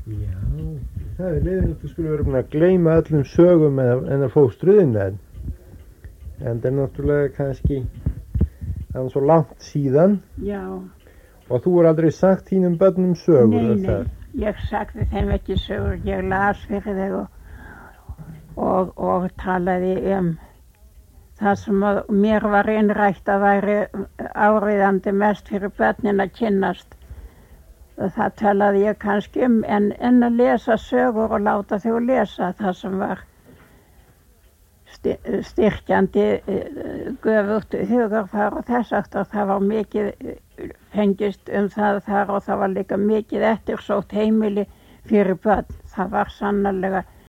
Já, það leiðilegt að skulle vera búin að gleyma öllum sögum en fóstruðinni en það náttúrulega kannski það var svo langt síðan Já. Og þú aldrei sagt þínum börnum sögur? Nei, ég sagði þeim ekki sögur, ég las fyrir þau og talaði það sem mér var innrætt að væri áriðandi mest fyrir börnin að kynnast. Það talaði ég kannski en að lesa sögur og láta þau lesa það sem var styrkjandi, göfugt hugarfar og þess aftur. Það var mikið fengist það þar og það var líka mikið eftirsótt heimili fyrir börn. Það var sannarlega